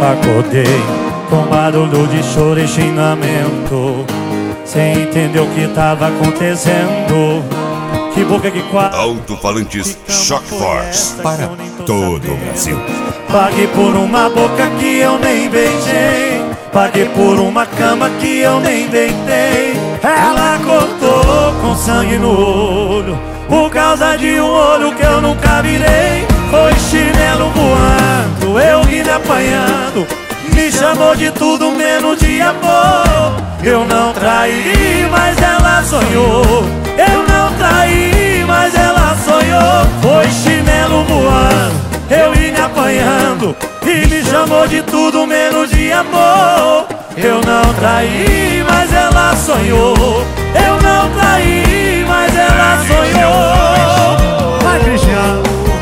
Acordei com barulho de choro e xingamento, sem entender o que tava acontecendo. Que boca que quase. Alto-falantes Shock Force para todo o Brasil. Paguei por uma boca que eu nem beijei, paguei por uma cama que eu nem deitei. Ela cortou com sangue no olho, por causa de um olho que eu nunca virei. Foi chinelo voando, eu ri me apanhando, me chamou de tudo menos de amor. Eu não traí, mas ela sonhou. Eu não traí, mas ela sonhou. Foi chinelo voando, eu ri me apanhando, e me chamou de tudo menos de amor. Eu não traí, mas ela sonhou. Eu não traí, mas ela sonhou. Vai, Cristiano.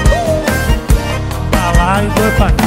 Vai lá e foi pra cá.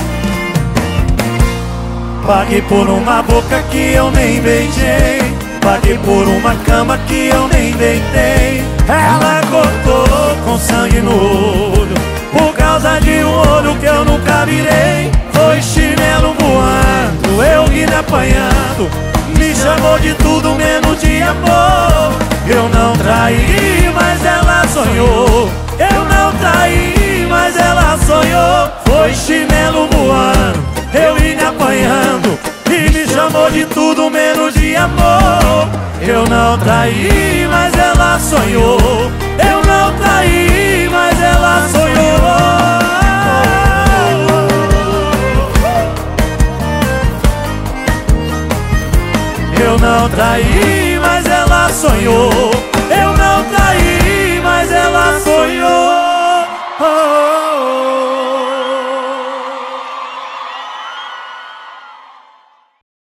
Paguei por uma boca que eu nem beijei, paguei por uma cama que eu nem deitei. Ela cortou com sangue no olho, por causa de um olho que eu nunca virei. Foi chinelo voando, eu ri me apanhando, me chamou de tudo menos de amor. Eu não traí, mas ela sonhou. Eu não traí, mas ela sonhou. Foi chinelo voando, eu ri me apanhando, e me chamou de tudo menos de amor. Eu não traí, mas ela sonhou. Eu não traí, mas ela sonhou. Eu não traí, mas ela sonhou.